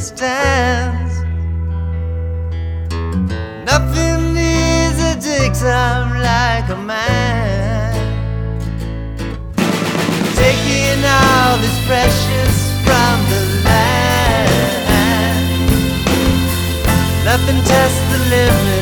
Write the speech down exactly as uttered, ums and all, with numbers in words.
stands. Nothing easy takes time like a man. Taking all this precious from the land. Nothing tests the limit